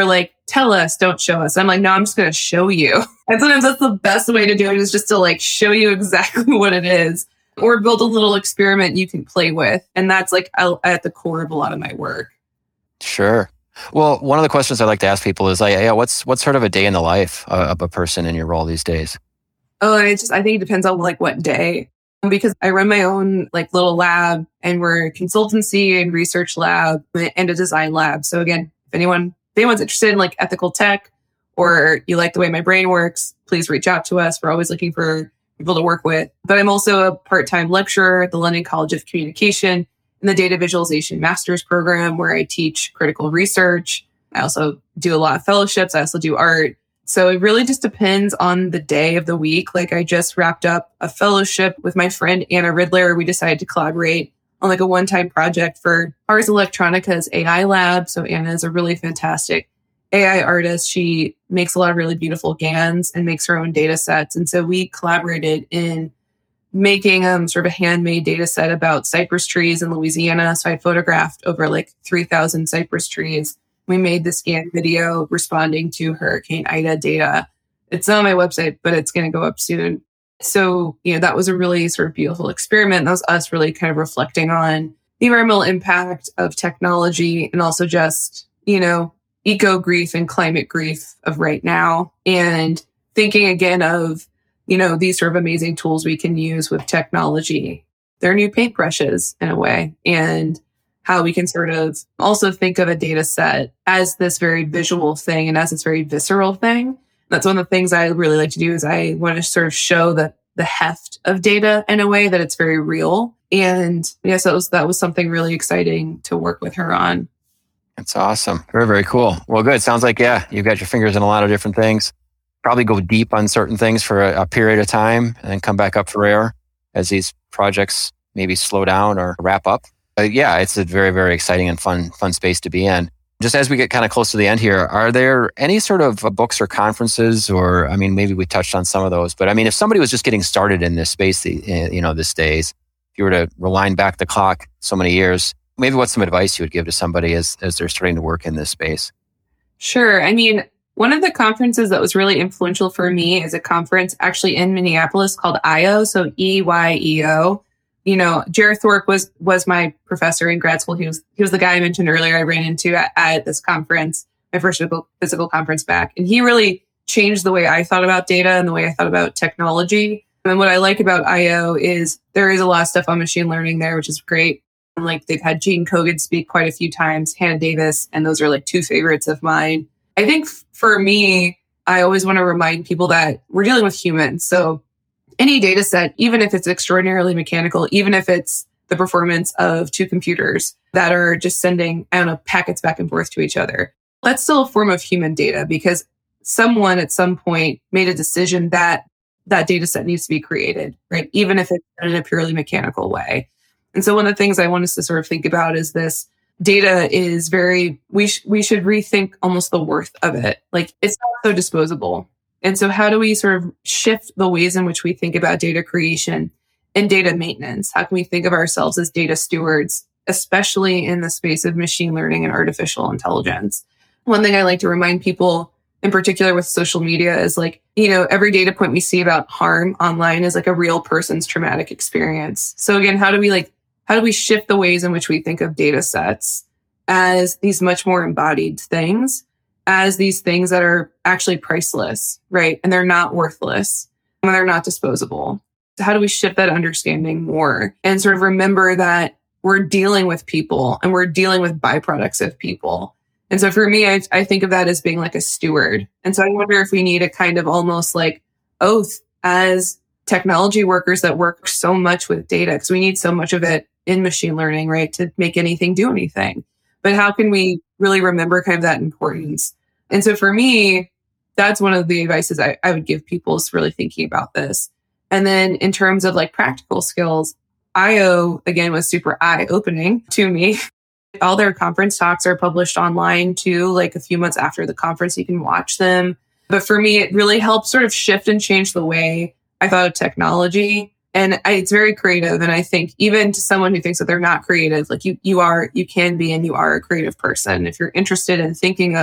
Speaker 1: tell us, don't show us. I'm like, no, I'm just going to show you. And sometimes that's the best way to do it, is just to like show you exactly what it is, or build a little experiment you can play with. And that's like at the core of a lot of my work.
Speaker 3: Sure. Well, one of the questions I like to ask people is like, yeah, what's what's sort of a day in the life of a person in your role these days?
Speaker 1: Oh, and it just, I think it depends on like what day, because I run my own like little lab, and we're a consultancy and research lab and a design lab. So again, if anyone, if anyone's interested in like ethical tech, or you like the way my brain works, please reach out to us. We're always looking for people to work with. But I'm also a part-time lecturer at the London College of Communication in the Data Visualization Master's Program, where I teach critical research. I also do a lot of fellowships. I also do art. So it really just depends on the day of the week. Like I just wrapped up a fellowship with my friend Anna Ridler. We decided to collaborate on like a one-time project for Ars Electronica's A I lab. So Anna is a really fantastic A I artist. She makes a lot of really beautiful GANs and makes her own data sets. And so we collaborated in making um, sort of a handmade data set about cypress trees in Louisiana. So I photographed over like three thousand cypress trees. We made the scan video responding to Hurricane Ida data. It's not on my website, but it's going to go up soon. So, you know, that was a really sort of beautiful experiment. That was us really kind of reflecting on the environmental impact of technology, and also just, you know, eco grief and climate grief of right now. And thinking again of, you know, these sort of amazing tools we can use with technology. They're new paintbrushes in a way. And how we can sort of also think of a data set as this very visual thing and as this very visceral thing. That's one of the things I really like to do, is I want to sort of show the, the heft of data in a way that it's very real. And yes, that was, that was something really exciting to work with her on.
Speaker 3: That's awesome. Very, very cool. Well, good. Sounds like, yeah, you've got your fingers in a lot of different things. Probably go deep on certain things for a, a period of time and then come back up for air as these projects maybe slow down or wrap up. Uh, yeah, it's a very, very exciting and fun, fun space to be in. Just as we get kind of close to the end here, are there any sort of uh, books or conferences, or, I mean, maybe we touched on some of those, but I mean, if somebody was just getting started in this space, you know, these days, if you were to rewind back the clock so many years, maybe what's some advice you would give to somebody as, as they're starting to work in this space? Sure.
Speaker 1: I mean, one of the conferences that was really influential for me is a conference actually in Minneapolis called I O, so E Y E O. You know, Jer Thorpe was was my professor in grad school. He was he was the guy I mentioned earlier I ran into at, at this conference, my first physical, physical conference back. And he really changed the way I thought about data and the way I thought about technology. And what I like about I O is there is a lot of stuff on machine learning there, which is great. And like they've had Gene Kogan speak quite a few times, Hannah Davis, and those are like two favorites of mine. I think for me, I always want to remind people that we're dealing with humans. So any data set, even if it's extraordinarily mechanical, even if it's the performance of two computers that are just sending, I don't know, packets back and forth to each other, that's still a form of human data, because someone at some point made a decision that that data set needs to be created, right? Even if it's in a purely mechanical way. And so one of the things I want us to sort of think about is this data is very, we, sh- we should rethink almost the worth of it. Like it's not so disposable. And so how do we sort of shift the ways in which we think about data creation and data maintenance? How can we think of ourselves as data stewards, especially in the space of machine learning and artificial intelligence? One thing I like to remind people, in particular with social media, is like, you know, every data point we see about harm online is like a real person's traumatic experience. So again, how do we like, how do we shift the ways in which we think of data sets as these much more embodied things, as these things that are actually priceless, right? And they're not worthless and they're not disposable. So how do we shift that understanding more and sort of remember that we're dealing with people and we're dealing with byproducts of people? And so for me, I, I think of that as being like a steward. And so I wonder if we need a kind of almost like oath as technology workers that work so much with data, because we need so much of it in machine learning, right, to make anything do anything. But how can we really remember kind of that importance? And so for me, that's one of the advices I, I would give people, is really thinking about this. And then in terms of like practical skills, I O, again, was super eye-opening to me. All their conference talks are published online too, like a few months after the conference, you can watch them. But for me, it really helped sort of shift and change the way I thought of technology. And I, it's very creative. And I think even to someone who thinks that they're not creative, like you, you are, you can be, and you are a creative person. If you're interested in thinking of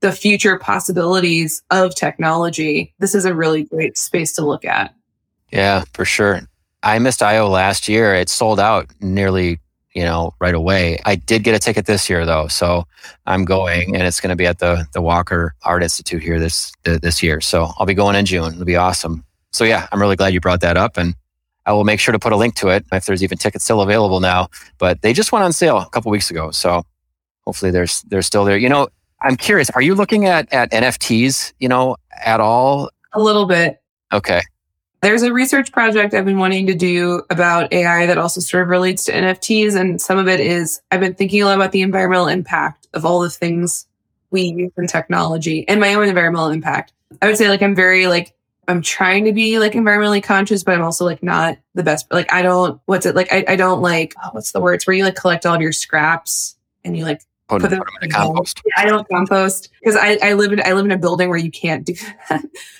Speaker 1: the future possibilities of technology, this is a really great space to look at.
Speaker 3: Yeah, for sure. I missed I O last year. It sold out nearly, you know, right away. I did get a ticket this year though. So I'm going, and it's going to be at the, the Walker Art Institute here this, this year. So I'll be going in June. It'll be awesome. So yeah, I'm really glad you brought that up, and I will make sure to put a link to it if there's even tickets still available now. But they just went on sale a couple weeks ago. So hopefully there's, they're still there. You know, I'm curious, are you looking at, at N F Ts, you know, at all?
Speaker 1: A little bit.
Speaker 3: Okay.
Speaker 1: There's a research project I've been wanting to do about A I that also sort of relates to N F Ts. And some of it is, I've been thinking a lot about the environmental impact of all the things we use in technology and my own environmental impact. I would say like, I'm very like, I'm trying to be like environmentally conscious, but I'm also like not the best. Like, I don't, what's it like? I, I don't like, oh, what's the word? It's where you like collect all of your scraps and you like
Speaker 3: put, put them, put them in a compost.
Speaker 1: Yeah, I don't compost because I, I live in, I live in a building where you can't do that.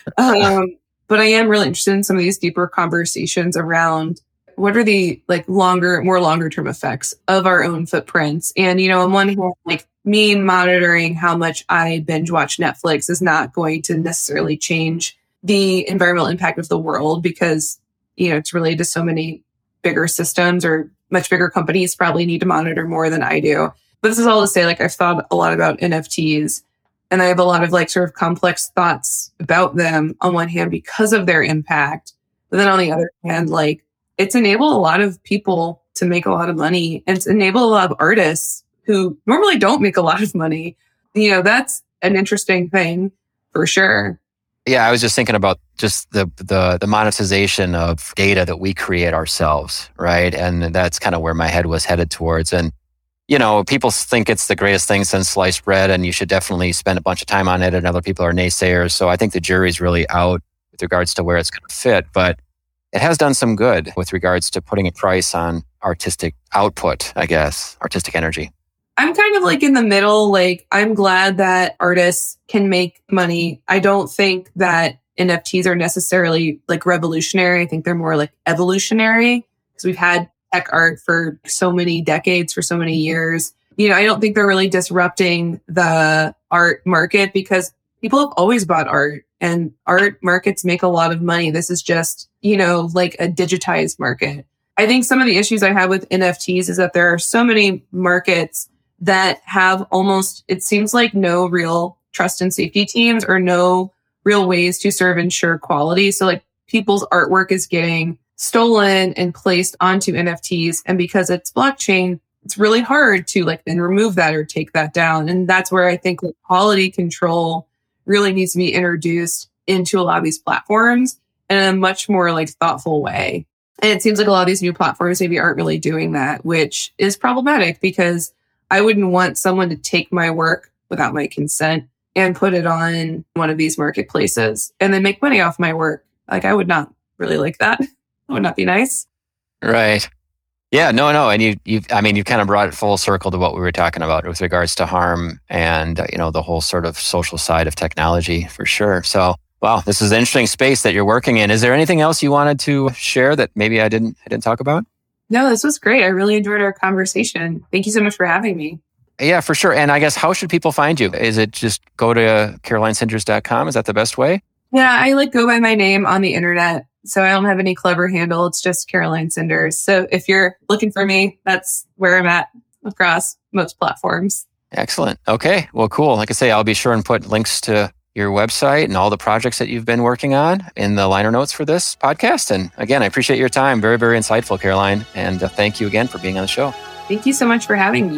Speaker 1: um, But I am really interested in some of these deeper conversations around what are the like longer, more longer term effects of our own footprints. And, you know, on one hand, like me monitoring how much I binge watch Netflix is not going to necessarily change the environmental impact of the world because, you know, it's related to so many bigger systems or much bigger companies probably need to monitor more than I do. But this is all to say, like, I've thought a lot about N F Ts. And I have a lot of like sort of complex thoughts about them on one hand because of their impact. But then on the other hand, like it's enabled a lot of people to make a lot of money, and it's enabled a lot of artists who normally don't make a lot of money. You know, that's an interesting thing for sure.
Speaker 3: Yeah, I was just thinking about just the the the monetization of data that we create ourselves, right? And that's kind of where my head was headed towards. And you know, people think it's the greatest thing since sliced bread, and you should definitely spend a bunch of time on it, and other people are naysayers. So I think the jury's really out with regards to where it's going to fit. But it has done some good with regards to putting a price on artistic output, I guess, artistic energy.
Speaker 1: I'm kind of like in the middle. Like, I'm glad that artists can make money. I don't think that N F Ts are necessarily like revolutionary. I think they're more like evolutionary because we've had tech art for so many decades, for so many years. You know, I don't think they're really disrupting the art market because people have always bought art, and art markets make a lot of money. This is just, you know, like a digitized market. I think some of the issues I have with N F Ts is that there are so many markets that have almost, it seems like no real trust and safety teams or no real ways to sort of ensure quality. So like people's artwork is getting stolen and placed onto N F Ts. And because it's blockchain, it's really hard to like then remove that or take that down. And that's where I think like, quality control really needs to be introduced into a lot of these platforms in a much more like thoughtful way. And it seems like a lot of these new platforms maybe aren't really doing that, which is problematic because I wouldn't want someone to take my work without my consent and put it on one of these marketplaces and then make money off my work. Like I would not really like that. That would not be nice.
Speaker 3: Right. Yeah, no, no. And you, you, I mean, you kind of brought it full circle to what we were talking about with regards to harm and, uh, you know, the whole sort of social side of technology for sure. So, wow, this is an interesting space that you're working in. Is there anything else you wanted to share that maybe I didn't, I didn't talk about?
Speaker 1: No, this was great. I really enjoyed our conversation. Thank you so much for having me.
Speaker 3: Yeah, for sure. And I guess, how should people find you? Is it just go to caroline sinders dot com? Is that the best way?
Speaker 1: Yeah, I like go by my name on the internet. So I don't have any clever handle. It's just Caroline Sinders. So if you're looking for me, that's where I'm at across most platforms.
Speaker 3: Excellent. Okay. Well, cool. Like I say, I'll be sure and put links to your website and all the projects that you've been working on in the liner notes for this podcast. And again, I appreciate your time. Very, very insightful, Caroline. And uh, thank you again for being on the show.
Speaker 1: Thank you so much for having me.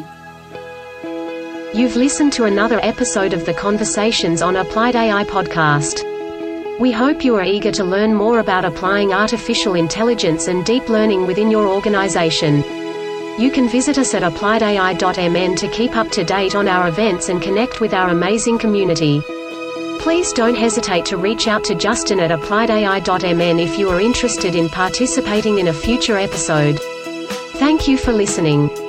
Speaker 2: You've listened to another episode of the Conversations on Applied A I podcast. We hope you are eager to learn more about applying artificial intelligence and deep learning within your organization. You can visit us at applied A I dot M N to keep up to date on our events and connect with our amazing community. Please don't hesitate to reach out to Justin at applied A I dot M N if you are interested in participating in a future episode. Thank you for listening.